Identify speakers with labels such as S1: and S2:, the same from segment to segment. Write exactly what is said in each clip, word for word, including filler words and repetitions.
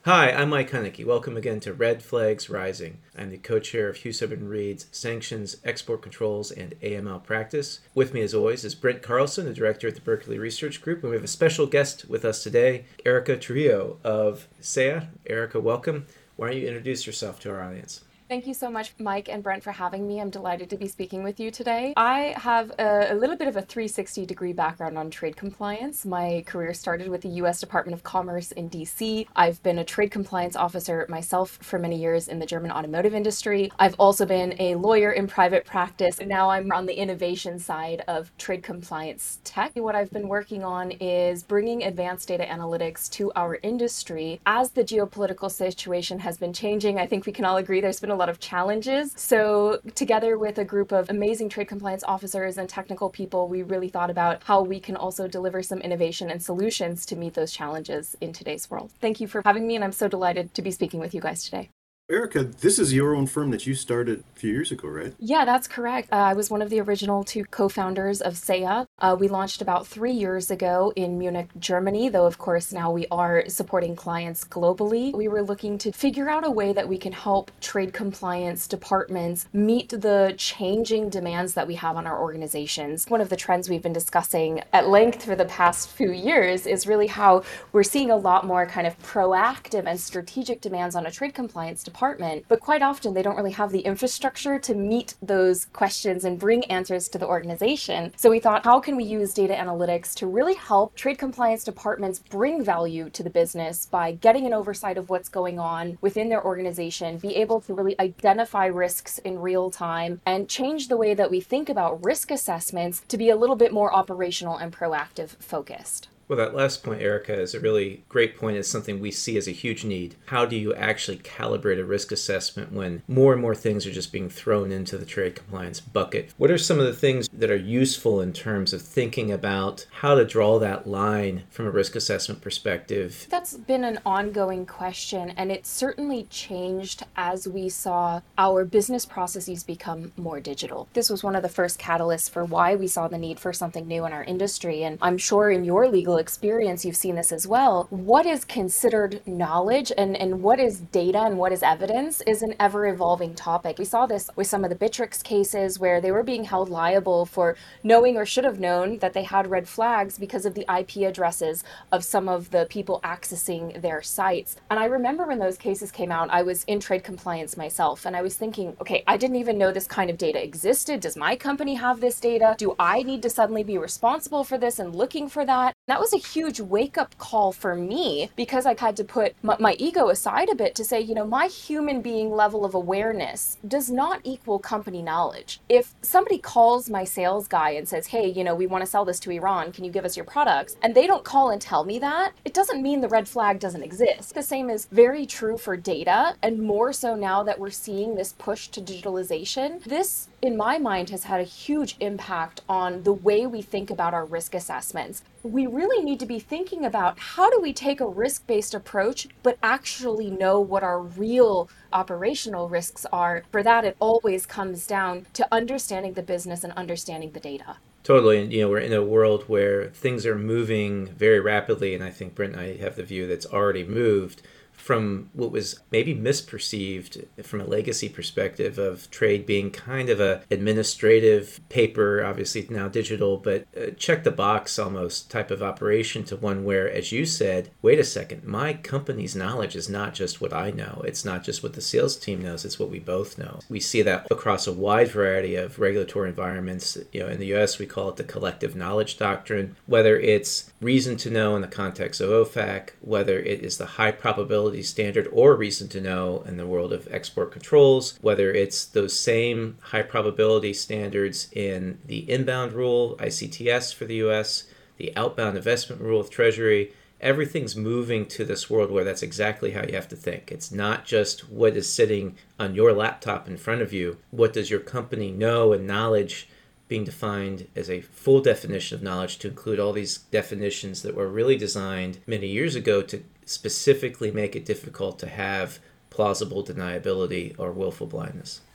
S1: Hi, I'm Mike Hunnicky. Welcome again to Red Flags Rising. I'm the co-chair of Hugh Subin Reed's Sanctions, Export Controls, and A M L practice. With me, as always, is Brent Carlson, the director at the Berkeley Research Group, and we have a special guest with us today, Erica Trujillo of S E A. Erica, welcome. Why don't you introduce yourself to our audience?
S2: Thank you so much, Mike and Brent, for having me. I'm delighted to be speaking with you today. I have a, a little bit of a three sixty degree background on trade compliance. My career started with the U S Department of Commerce in D C. I've been a trade compliance officer myself for many years in the German automotive industry. I've also been a lawyer in private practice, and now I'm on the innovation side of trade compliance tech. What I've been working on is bringing advanced data analytics to our industry. As the geopolitical situation has been changing, I think we can all agree there's been a lot of challenges. So together with a group of amazing trade compliance officers and technical people, we really thought about how we can also deliver some innovation and solutions to meet those challenges in today's world. Thank you for having me, and I'm so delighted to be speaking with you guys today.
S3: Erica, this is your own firm that you started a few years ago, right?
S2: Yeah, that's correct. Uh, I was one of the original two co-founders of S E A. Uh, we launched about three years ago in Munich, Germany, though of course now we are supporting clients globally. We were looking to figure out a way that we can help trade compliance departments meet the changing demands that we have on our organizations. One of the trends we've been discussing at length for the past few years is really how we're seeing a lot more kind of proactive and strategic demands on a trade compliance department. Department, but quite often they don't really have the infrastructure to meet those questions and bring answers to the organization. So we thought, how can we use data analytics to really help trade compliance departments bring value to the business by getting an oversight of what's going on within their organization, be able to really identify risks in real time, and change the way that we think about risk assessments to be a little bit more operational and proactive focused.
S1: Well, that last point, Erica, is a really great point. It's something we see as a huge need. How do you actually calibrate a risk assessment when more and more things are just being thrown into the trade compliance bucket? What are some of the things that are useful in terms of thinking about how to draw that line from a risk assessment perspective?
S2: That's been an ongoing question, and it certainly changed as we saw our business processes become more digital. This was one of the first catalysts for why we saw the need for something new in our industry, and I'm sure in your legal experience you've seen this as well. What is considered knowledge and, and what is data and what is evidence is an ever-evolving topic. We saw this with some of the Bittrex cases where they were being held liable for knowing or should have known that they had red flags because of the I P addresses of some of the people accessing their sites. And I remember when those cases came out, I was in trade compliance myself, and I was thinking, okay, I didn't even know this kind of data existed. Does my company have this data? Do I need to suddenly be responsible for this and looking for that? That was a huge wake-up call for me because I had to put my, my ego aside a bit to say, you know, my human being level of awareness does not equal company knowledge. If somebody calls my sales guy and says, hey, you know, we want to sell this to Iran, can you give us your products? And they don't call and tell me that, it doesn't mean the red flag doesn't exist. The same is very true for data, and more so now that we're seeing this push to digitalization. This, in my mind, has had a huge impact on the way we think about our risk assessments. We really need to be thinking about how do we take a risk-based approach, but actually know what our real operational risks are. For that, it always comes down to understanding the business and understanding the data.
S1: Totally. And, you know, we're in a world where things are moving very rapidly, and I think Brent and I have the view that's already moved from what was maybe misperceived from a legacy perspective of trade being kind of a administrative paper, obviously now digital, but check the box almost type of operation to one where, as you said, wait a second, my company's knowledge is not just what I know. It's not just what the sales team knows. It's what we both know. We see that across a wide variety of regulatory environments. You know, in the U S, we call it the collective knowledge doctrine, whether it's reason to know in the context of O F A C, whether it is the high probability standard or reason to know in the world of export controls, whether it's those same high probability standards in the inbound rule, I C T S for the U S, the outbound investment rule of Treasury. Everything's moving to this world where that's exactly how you have to think. It's not just what is sitting on your laptop in front of you. What does your company know, and knowledge being defined as a full definition of knowledge to include all these definitions that were really designed many years ago to specifically make it difficult to have plausible deniability or willful blindness.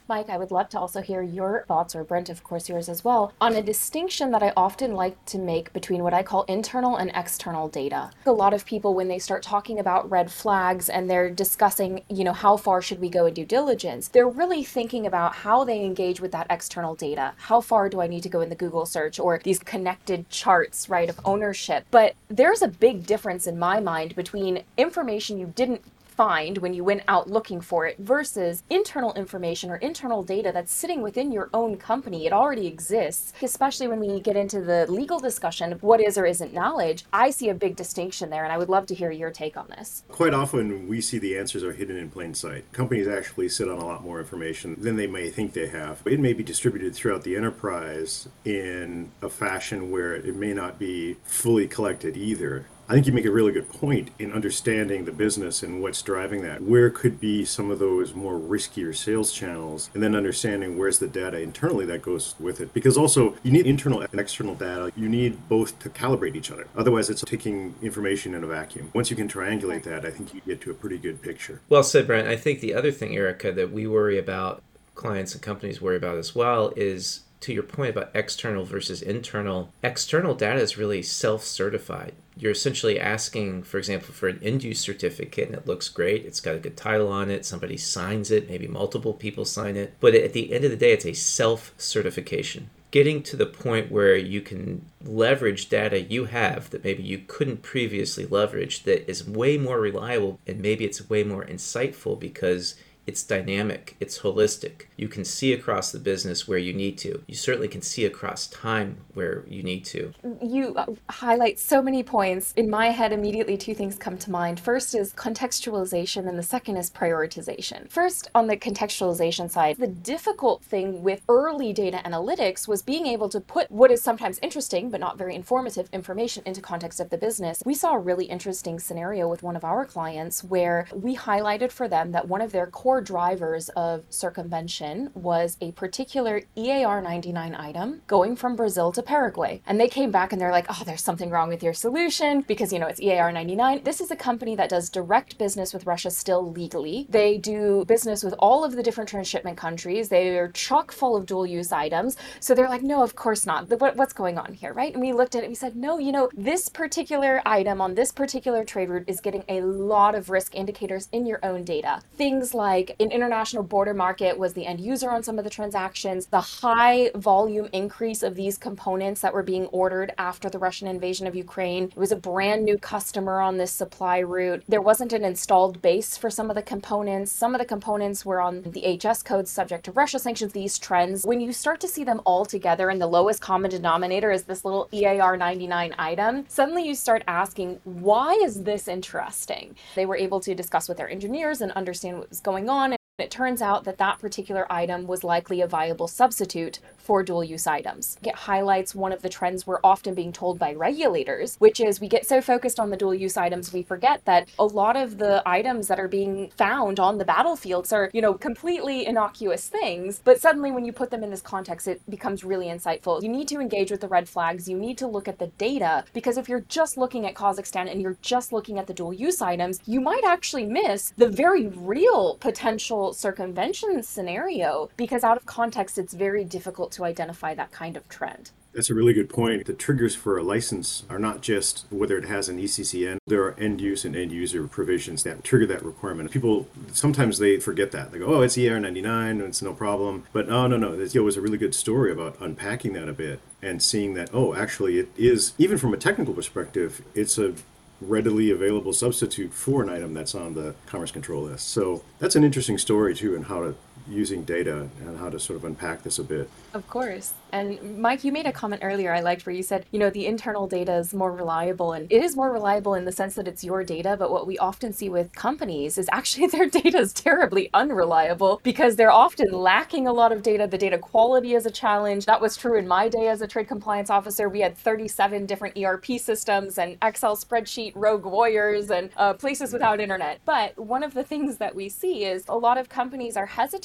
S2: Mike, I would love to also hear your thoughts, or Brent, of course, yours as well, on a distinction that I often like to make between what I call internal and external data. A lot of people, when they start talking about red flags and they're discussing, you know, how far should we go in due diligence, they're really thinking about how they engage with that external data. How far do I need to go in the Google search, or these connected charts, right, of ownership? But there's a big difference in my mind between information you didn't find when you went out looking for it versus internal information or internal data that's sitting within your own company. It already exists, especially when we get into the legal discussion of what is or isn't knowledge. I see a big distinction there, and I would love to hear your take on this.
S3: Quite often we see the answers are hidden in plain sight. Companies actually sit on a lot more information than they may think they have. It may be distributed throughout the enterprise in a fashion where it may not be fully collected either. I think you make a really good point in understanding the business and what's driving that. Where could be some of those more riskier sales channels, and then understanding where's the data internally that goes with it. Because also, you need internal and external data. You need both to calibrate each other. Otherwise, it's taking information in a vacuum. Once you can triangulate that, I think you get to a pretty good picture.
S1: Well said, Brent. I think the other thing, Erica, that we worry about, clients and companies worry about as well, is to your point about external versus internal. External data is really self-certified. You're essentially asking, for example, for an end-use certificate, and it looks great. It's got a good title on it. Somebody signs it. Maybe multiple people sign it. But at the end of the day, it's a self-certification. Getting to the point where you can leverage data you have that maybe you couldn't previously leverage, that is way more reliable, and maybe it's way more insightful because it's dynamic, it's holistic. You can see across the business where you need to. You certainly can see across time where you need to.
S2: You uh, highlight so many points. In my head, immediately two things come to mind. First is contextualization, and the second is prioritization. First, on the contextualization side, the difficult thing with early data analytics was being able to put what is sometimes interesting but not very informative information into context of the business. We saw a really interesting scenario with one of our clients where we highlighted for them that one of their core drivers of circumvention was a particular E A R ninety-nine item going from Brazil to Paraguay. And they came back and they're like, oh, there's something wrong with your solution because, you know, it's E A R ninety-nine. This is a company that does direct business with Russia still legally. They do business with all of the different transshipment countries. They are chock full of dual use items. So they're like, no, of course not. What, what's going on here, right? And we looked at it, we said, no, you know, this particular item on this particular trade route is getting a lot of risk indicators in your own data. Things like in international border market was the end user on some of the transactions, the high volume increase of these components that were being ordered after the Russian invasion of Ukraine. It was a brand new customer on this supply route. There wasn't an installed base for some of the components. Some of the components were on the H S codes subject to Russia sanctions. These trends, when you start to see them all together and the lowest common denominator is this little E A R ninety-nine item, suddenly you start asking, why is this interesting? They were able to discuss with their engineers and understand what was going on. It turns out that that particular item was likely a viable substitute for dual-use items. It highlights one of the trends we're often being told by regulators, which is we get so focused on the dual-use items, we forget that a lot of the items that are being found on the battlefields are, you know, completely innocuous things, but suddenly when you put them in this context, it becomes really insightful. You need to engage with the red flags. You need to look at the data, because if you're just looking at Kazakhstan and you're just looking at the dual-use items, you might actually miss the very real potential circumvention scenario, because out of context, it's very difficult to identify that kind of trend.
S3: That's a really good point. The triggers for a license are not just whether it has an E C C N. There are end use and end user provisions that trigger that requirement. People, sometimes they forget that. They go, oh, it's E A R ninety-nine, it's no problem. But oh, no, no, it was a really good story about unpacking that a bit and seeing that, oh, actually it is, even from a technical perspective, it's a readily available substitute for an item that's on the Commerce Control List. So that's an interesting story too, and how to using data and how to sort of unpack this a bit.
S2: Of course. And Mike, you made a comment earlier I liked where you said, you know, the internal data is more reliable, and it is more reliable in the sense that it's your data. But what we often see with companies is actually their data is terribly unreliable because they're often lacking a lot of data. The data quality is a challenge. That was true in my day as a trade compliance officer. We had thirty-seven different E R P systems and Excel spreadsheet rogue warriors and uh, places without internet. But one of the things that we see is a lot of companies are hesitant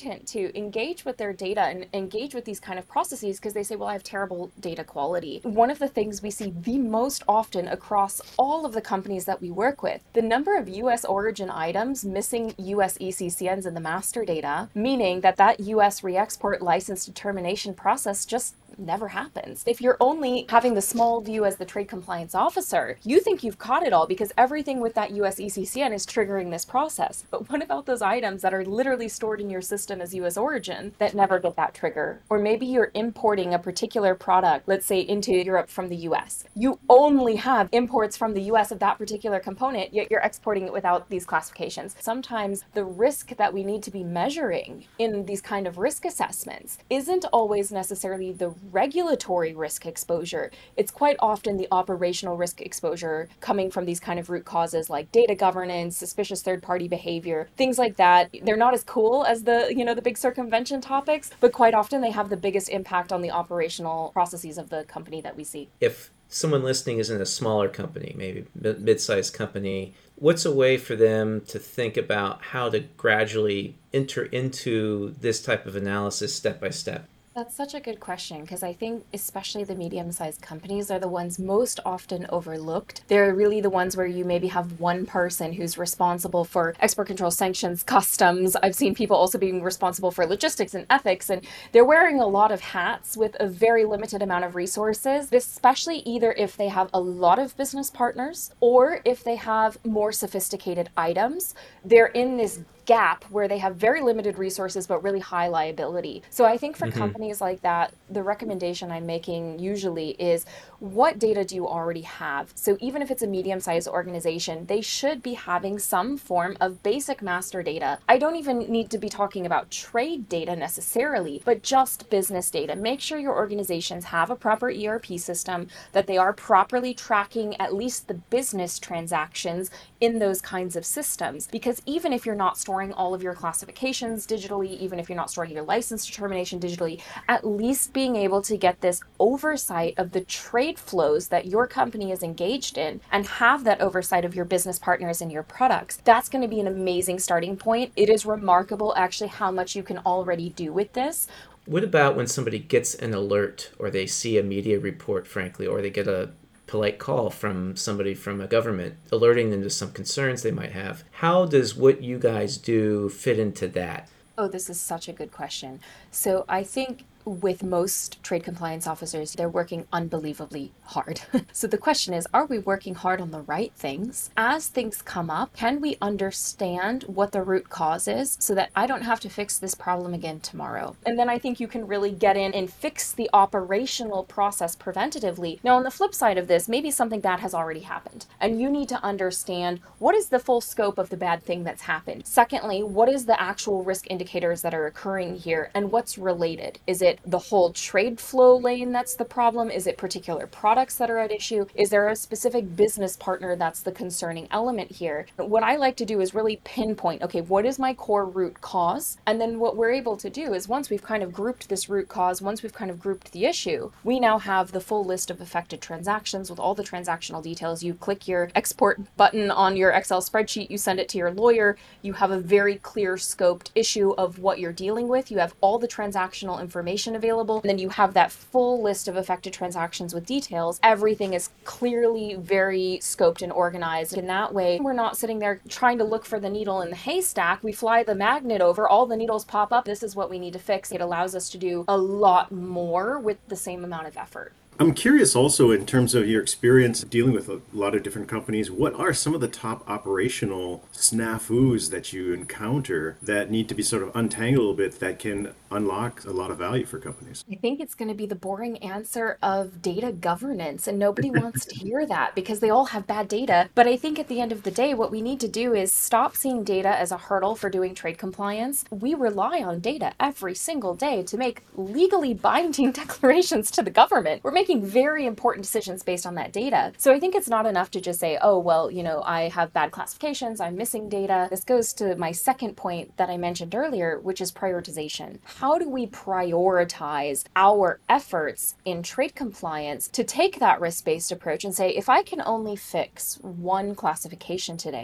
S2: hesitant to engage with their data and engage with these kind of processes because they say, well, I have terrible data quality. One of the things we see the most often across all of the companies that we work with, the number of U S origin items missing U S E C C Ns in the master data, meaning that that U S re-export license determination process just never happens. If you're only having the small view as the trade compliance officer, you think you've caught it all because everything with that U S E C C N is triggering this process. But what about those items that are literally stored in your system as U S origin that never get that trigger? Or maybe you're importing a particular product, let's say into Europe from the U S. You only have imports from the U S of that particular component, yet you're exporting it without these classifications. Sometimes the risk that we need to be measuring in these kind of risk assessments isn't always necessarily the regulatory risk exposure. It's quite often the operational risk exposure coming from these kind of root causes like data governance, suspicious third-party behavior, things like that. They're not as cool as the, you know, the big circumvention topics, but quite often they have the biggest impact on the operational processes of the company that we see.
S1: If someone listening is in a smaller company, maybe mid-sized company, what's a way for them to think about how to gradually enter into this type of analysis step by step?
S2: That's such a good question because I think especially the medium-sized companies are the ones most often overlooked. They're really the ones where you maybe have one person who's responsible for export control, sanctions, customs. I've seen people also being responsible for logistics and ethics, and they're wearing a lot of hats with a very limited amount of resources, especially either if they have a lot of business partners or if they have more sophisticated items. They're in this gap where they have very limited resources but really high liability. So I think for mm-hmm. companies like that, the recommendation I'm making usually is, what data do you already have? So even if it's a medium-sized organization, they should be having some form of basic master data. I don't even need to be talking about trade data necessarily, but just business data. Make sure your organizations have a proper E R P system, that they are properly tracking at least the business transactions in those kinds of systems. Because even if you're not storing all of your classifications digitally, even if you're not storing your license determination digitally, at least being able to get this oversight of the trade flows that your company is engaged in and have that oversight of your business partners and your products, that's going to be an amazing starting point. It is remarkable actually how much you can already do with this.
S1: What about when somebody gets an alert or they see a media report, frankly, or they get a polite call from somebody from a government alerting them to some concerns they might have? How does what you guys do fit into that?
S2: Oh, this is such a good question. So I think with most trade compliance officers, they're working unbelievably hard. So the question is, are we working hard on the right things? As things come up, can we understand what the root cause is so that I don't have to fix this problem again tomorrow? And then I think you can really get in and fix the operational process preventatively. Now, on the flip side of this, maybe something bad has already happened, and you need to understand what is the full scope of the bad thing that's happened. Secondly, what is the actual risk indicators that are occurring here, and what's related? Is it the whole trade flow lane that's the problem? Is it particular products that are at issue? Is there a specific business partner that's the concerning element here? What I like to do is really pinpoint, okay, what is my core root cause? And then what we're able to do is, once we've kind of grouped this root cause, once we've kind of grouped the issue, we now have the full list of affected transactions with all the transactional details. You click your export button on your Excel spreadsheet, you send it to your lawyer, you have a very clear scoped issue of what you're dealing with. You have all the transactional information available, and then you have that full list of affected transactions with details. Everything is clearly very scoped and organized. In that way, we're not sitting there trying to look for the needle in the haystack. We fly the magnet over, all the needles pop up. This is what we need to fix. It allows us to do a lot more with the same amount of effort.
S3: I'm curious also, in terms of your experience dealing with a lot of different companies, what are some of the top operational snafus that you encounter that need to be sort of untangled a little bit that can unlock a lot of value for companies?
S2: I think it's going to be the boring answer of data governance, and nobody wants to hear that because they all have bad data. But I think at the end of the day, what we need to do is stop seeing data as a hurdle for doing trade compliance. We rely on data every single day to make legally binding declarations to the government. We're making making very important decisions based on that data. So I think it's not enough to just say, oh, well, you know, I have bad classifications, I'm missing data. This goes to my second point that I mentioned earlier, which is prioritization. How do we prioritize our efforts in trade compliance to take that risk-based approach and say, if I can only fix one classification today,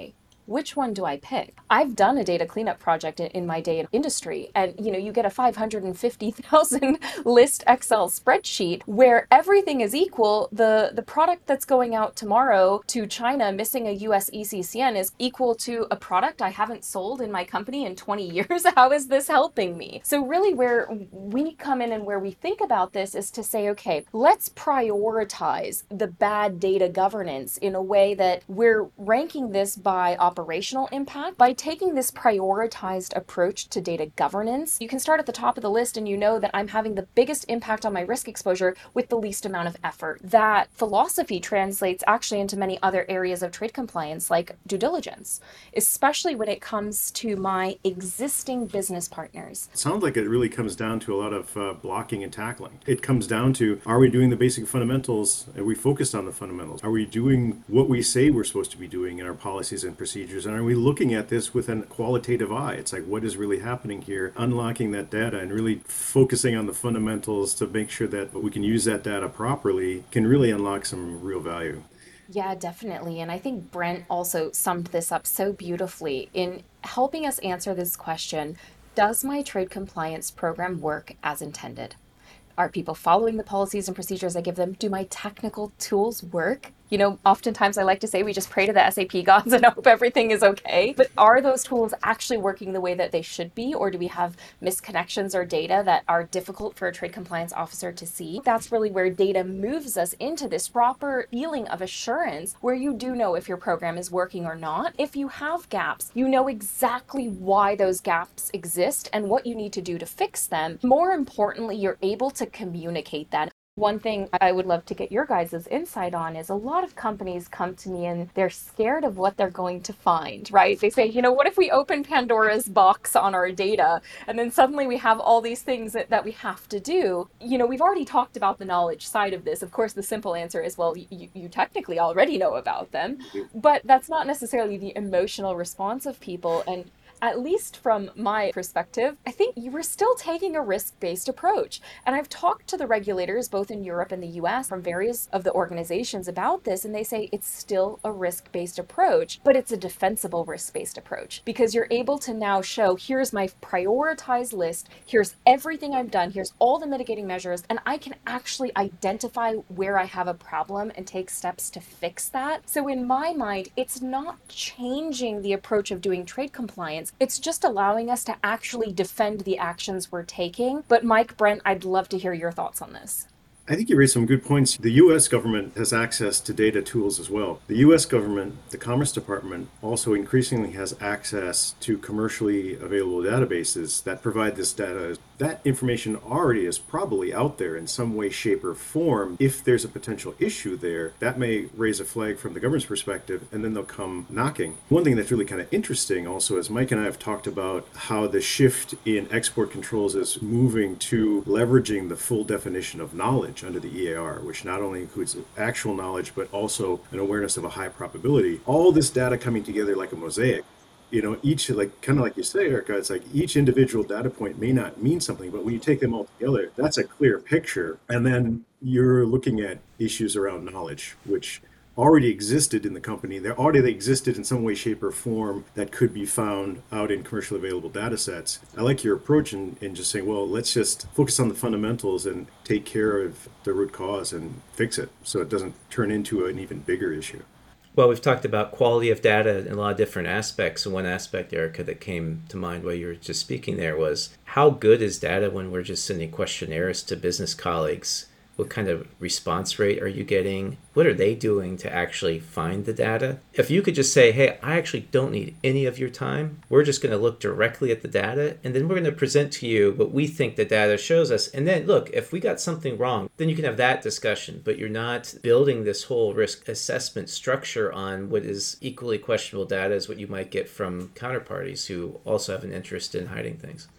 S2: which one do I pick? I've done a data cleanup project in, in my day in industry, and you know, you get a five hundred fifty thousand list Excel spreadsheet where everything is equal. The, the product that's going out tomorrow to China missing a U S E C C N is equal to a product I haven't sold in my company in twenty years. How is this helping me? So really where we come in and where we think about this is to say, okay, let's prioritize the bad data governance in a way that we're ranking this by operational impact. By taking this prioritized approach to data governance, you can start at the top of the list and you know that I'm having the biggest impact on my risk exposure with the least amount of effort. That philosophy translates actually into many other areas of trade compliance, like due diligence, especially when it comes to my existing business partners.
S3: It sounds like it really comes down to a lot of uh, blocking and tackling. It comes down to, are we doing the basic fundamentals? Are we focused on the fundamentals? Are we doing what we say we're supposed to be doing in our policies and procedures? And are we looking at this with a qualitative eye? It's like, what is really happening here? Unlocking that data and really focusing on the fundamentals to make sure that we can use that data properly can really unlock some real value.
S2: Yeah, definitely. And I think Brent also summed this up so beautifully in helping us answer this question. Does my trade compliance program work as intended? Are people following the policies and procedures I give them? Do my technical tools work? You know, oftentimes I like to say we just pray to the S A P gods and hope everything is okay. But are those tools actually working the way that they should be? Or do we have misconnections or data that are difficult for a trade compliance officer to see? That's really where data moves us into this proper feeling of assurance where you do know if your program is working or not. If you have gaps, you know exactly why those gaps exist and what you need to do to fix them. More importantly, you're able to communicate that. One thing I would love to get your guys' insight on is a lot of companies come to me and they're scared of what they're going to find, right? They say, you know, what if we open Pandora's box on our data and then suddenly we have all these things that, that we have to do? You know, we've already talked about the knowledge side of this. Of course, the simple answer is, well, you, you technically already know about them, but that's not necessarily the emotional response of people. And at least from my perspective, I think you were still taking a risk-based approach. And I've talked to the regulators, both in Europe and the U S, from various of the organizations about this, and they say it's still a risk-based approach, but it's a defensible risk-based approach because you're able to now show, here's my prioritized list, here's everything I've done, here's all the mitigating measures, and I can actually identify where I have a problem and take steps to fix that. So in my mind, it's not changing the approach of doing trade compliance. It's just allowing us to actually defend the actions we're taking. But Mike, Brent, I'd love to hear your thoughts on this.
S3: I think you raised some good points. The U S government has access to data tools as well. The U S government, the Commerce Department, also increasingly has access to commercially available databases that provide this data. That information already is probably out there in some way, shape, or form. If there's a potential issue there, that may raise a flag from the government's perspective, and then they'll come knocking. One thing that's really kind of interesting also is Mike and I have talked about how the shift in export controls is moving to leveraging the full definition of knowledge under the E A R, which not only includes actual knowledge, but also an awareness of a high probability. All this data coming together like a mosaic. You know, each, like, kind of like you say, Erica, it's like each individual data point may not mean something, but when you take them all together, that's a clear picture. And then you're looking at issues around knowledge, which already existed in the company. They already existed in some way, shape, or form that could be found out in commercially available data sets. I like your approach in, in just saying, well, let's just focus on the fundamentals and take care of the root cause and fix it so it doesn't turn into an even bigger issue.
S1: Well, we've talked about quality of data in a lot of different aspects. And one aspect, Erica, that came to mind while you were just speaking there was how good is data when we're just sending questionnaires to business colleagues? What kind of response rate are you getting? What are they doing to actually find the data? If you could just say, hey, I actually don't need any of your time. We're just going to look directly at the data, and then we're going to present to you what we think the data shows us. And then, look, if we got something wrong, then you can have that discussion. But you're not building this whole risk assessment structure on what is equally questionable data as what you might get from counterparties who also have an interest in hiding things.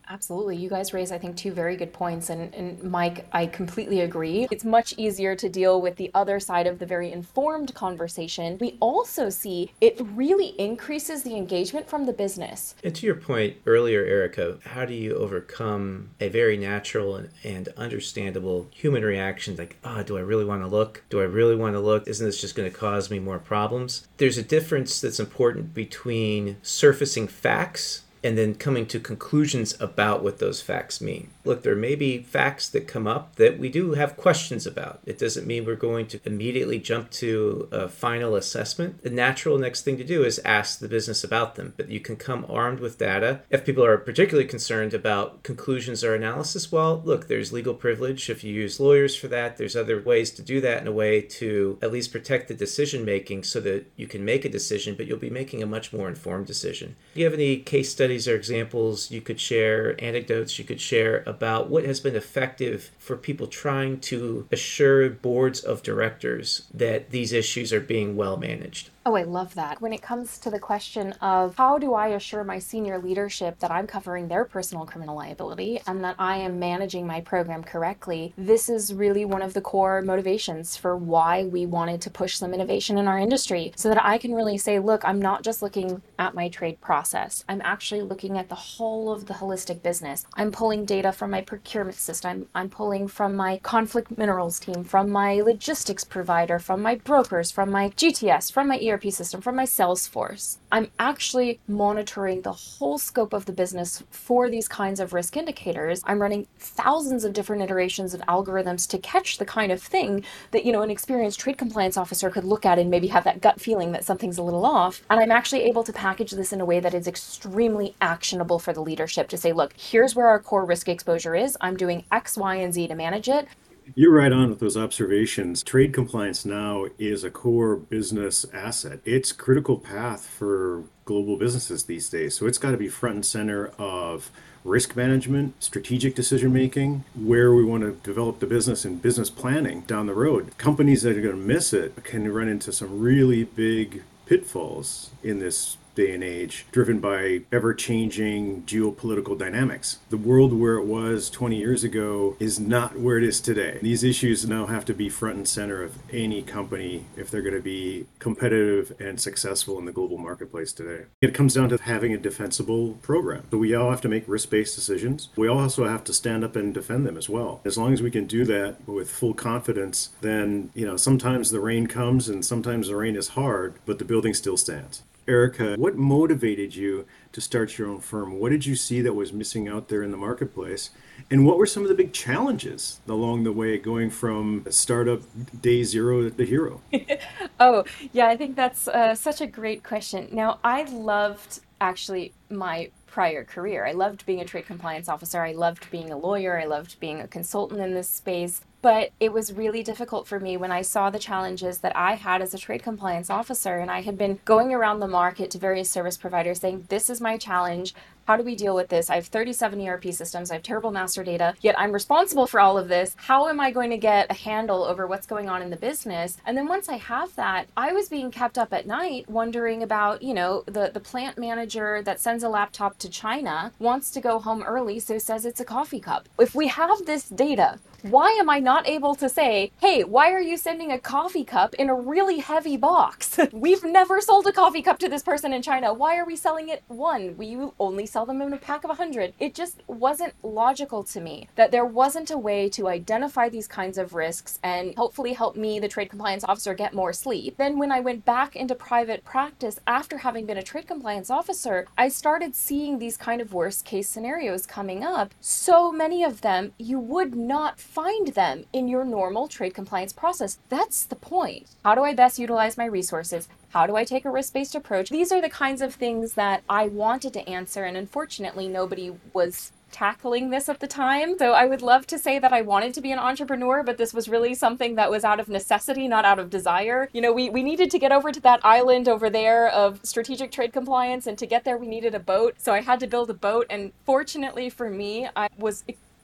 S2: Absolutely. You guys raise, I think, two very good points. And, and Mike, I completely agree. It's much easier to deal with the other side of the very informed conversation. We also see it really increases the engagement from the business.
S1: And to your point earlier, Erica, how do you overcome a very natural and, and understandable human reaction like, oh, do I really want to look? Do I really want to look? Isn't this just going to cause me more problems? There's a difference that's important between surfacing facts and then coming to conclusions about what those facts mean. Look, there may be facts that come up that we do have questions about. It doesn't mean we're going to immediately jump to a final assessment. The natural next thing to do is ask the business about them, but you can come armed with data. If people are particularly concerned about conclusions or analysis, well, look, there's legal privilege. If you use lawyers for that, there's other ways to do that in a way to at least protect the decision making so that you can make a decision, but you'll be making a much more informed decision. Do you have any case studies or examples you could share, anecdotes you could share about what has been effective for people trying to assure boards of directors that these issues are being well managed?
S2: Oh, I love that. When it comes to the question of how do I assure my senior leadership that I'm covering their personal criminal liability and that I am managing my program correctly, this is really one of the core motivations for why we wanted to push some innovation in our industry so that I can really say, look, I'm not just looking at my trade process. I'm actually looking at the whole of the holistic business. I'm pulling data from my procurement system. I'm pulling from my conflict minerals team, from my logistics provider, from my brokers, from my G T S, from my E R P system, from my Salesforce. I'm actually monitoring the whole scope of the business for these kinds of risk indicators. I'm running thousands of different iterations of algorithms to catch the kind of thing that, you know, an experienced trade compliance officer could look at and maybe have that gut feeling that something's a little off. And I'm actually able to package this in a way that is extremely actionable for the leadership to say, look, here's where our core risk exposure is. I'm doing X, Y, and Z to manage it.
S3: You're right on with those observations. Trade compliance now is a core business asset. It's critical path for global businesses these days. So it's got to be front and center of risk management, strategic decision making, where we want to develop the business and business planning down the road. Companies that are going to miss it can run into some really big pitfalls in this day and age, driven by ever-changing geopolitical dynamics. The world where it was twenty years ago is not where it is today. These issues now have to be front and center of any company if they're going to be competitive and successful in the global marketplace today. It comes down to having a defensible program. So we all have to make risk-based decisions. We also have to stand up and defend them as well. As long as we can do that with full confidence, then, you know, sometimes the rain comes and sometimes the rain is hard, but the building still stands. Erica, what motivated you to start your own firm? What did you see that was missing out there in the marketplace? And what were some of the big challenges along the way going from startup day zero to hero?
S2: Oh, yeah, I think that's uh, such a great question. Now, I loved actually my prior career. I loved being a trade compliance officer. I loved being a lawyer. I loved being a consultant in this space. But it was really difficult for me when I saw the challenges that I had as a trade compliance officer. And I had been going around the market to various service providers saying, this is my challenge. How do we deal with this? I have thirty-seven E R P systems. I have terrible master data, yet I'm responsible for all of this. How am I going to get a handle over what's going on in the business? And then once I have that, I was being kept up at night wondering about, you know, the, the plant manager that sends a laptop to China wants to go home early, so says it's a coffee cup. If we have this data, why am I not able to say, hey, why are you sending a coffee cup in a really heavy box? We've never sold a coffee cup to this person in China. Why are we selling it one? We only sell them in a pack of one hundred. It just wasn't logical to me that there wasn't a way to identify these kinds of risks and hopefully help me, the trade compliance officer, get more sleep. Then when I went back into private practice after having been a trade compliance officer, I started seeing these kind of worst case scenarios coming up. So many of them, you would not find them in your normal trade compliance process. That's the point. How do I best utilize my resources? How do I take a risk-based approach? These are the kinds of things that I wanted to answer, and unfortunately, nobody was tackling this at the time. So I would love to say that I wanted to be an entrepreneur, but this was really something that was out of necessity, not out of desire. You know, we, we needed to get over to that island over there of strategic trade compliance, and to get there, we needed a boat. So I had to build a boat, and fortunately for me, I was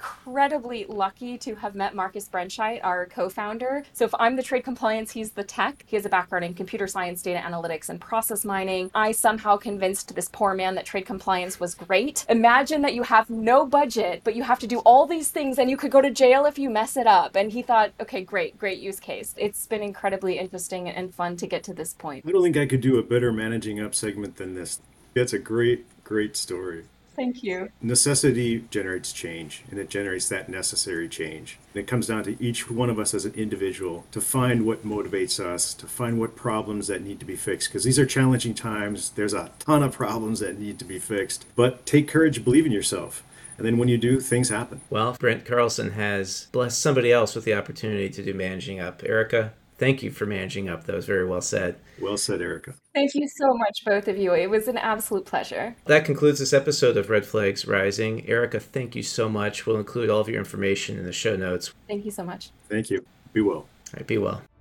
S2: incredibly lucky to have met Marcus Brenscheit, our co-founder. So if I'm the trade compliance, he's the tech. He has a background in computer science, data analytics, and process mining. I somehow convinced this poor man that trade compliance was great. Imagine that you have no budget, but you have to do all these things and you could go to jail if you mess it up. And he thought, okay, great, great use case. It's been incredibly interesting and fun to get to this point.
S3: I don't think I could do a better managing up segment than this. That's a great, great story.
S2: Thank you.
S3: Necessity generates change, and it generates that necessary change. And it comes down to each one of us as an individual to find what motivates us, to find what problems that need to be fixed, because these are challenging times. There's a ton of problems that need to be fixed. But take courage, believe in yourself. And then when you do, things happen.
S1: Well, Brent Carlson has blessed somebody else with the opportunity to do Managing Up. Erica, thank you for managing up. That was very well said.
S3: Well said, Erica.
S2: Thank you so much, both of you. It was an absolute pleasure.
S1: That concludes this episode of Red Flags Rising. Erica, thank you so much. We'll include all of your information in the show notes.
S2: Thank you so much.
S3: Thank you. Be well.
S1: All right, be well.